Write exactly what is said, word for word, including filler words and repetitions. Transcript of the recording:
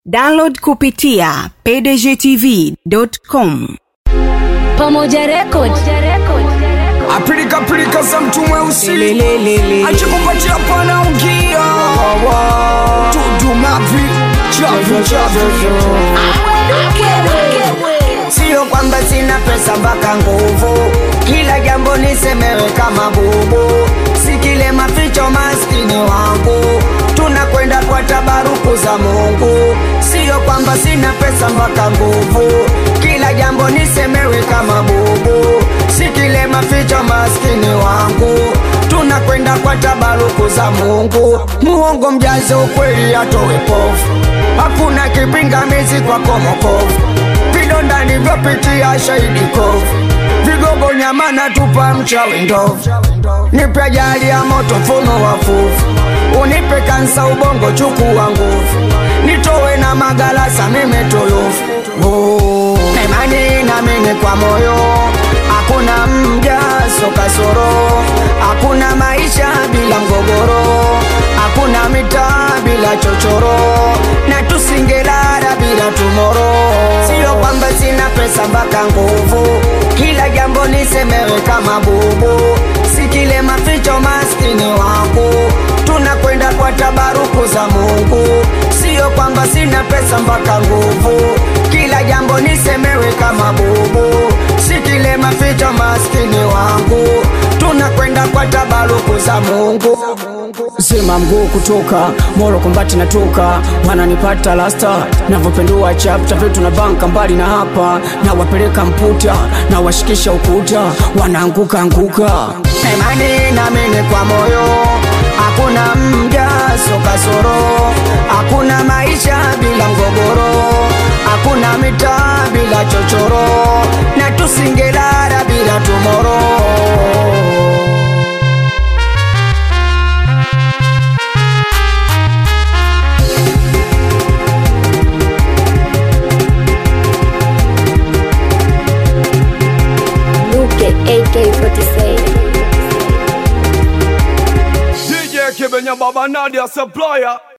Download kupitia p d g t v dot com. Pamoja Record. Apilika pilika za mtu mweusi ache kupatia pana ungia Tudu mapi Chavu chavu Sio kwamba sina pesa mpaka nguvu, kila jambo nisemewe kama bubu. Sikile maficho maskini wangu, tunakwenda kwa tabaruku za Mungu. Sio kwamba sina pesa mpaka nguvu, kila jambo nisemewe kama bubu. Sikile maficho maskini wangu, tunakwenda kwa tabaruku za Mungu. Muongo mjaze ukweli atowe pofu, hakuna kipingamizi kwa komokofu. Vidonda nivyopitia shahidi kovu, vigogo nyama na tupa mchawi ndovu. Nipe ajali ya moto mfuno wa fufu, unipe kansa ubongo chukua nguvu. Nitowe na magalasa mime tulufu. Oh, imani na mini kwa moyo, hakuna mjaso kasoro. Hakuna maisha bila mgogoro, hakuna mitaa bila chochoro. Na tusingelala bila tumoro. Sio kwamba sina pesa mpaka nguvu, kila jambo nisemewe kama bubu. Sikile maficho maskini wangu, tunakwenda kwa tabaruku za Mungu. Sio kwamba sina pesa mpaka nguvu, kila jambo nisemewe kama bubu. Sikile maficho maskini wangu, tunakwenda kwa tabaruku za Mungu. Sema mguu kutoka moro kombati natoka, wananipata lasta navopendua chapter vitu na banka mbali na hapa. Na wapeleka mputa na washikisha ukuta, wanaanguka anguka. Imani na mini kwa moyo, hakuna mjaso kasoro. Hakuna maisha bila mgogoro, hakuna mitaa bila chochoro. Na tusingelala bila tumoro. A K forty-seven. D J Kibenya Baba Nadia Supplier.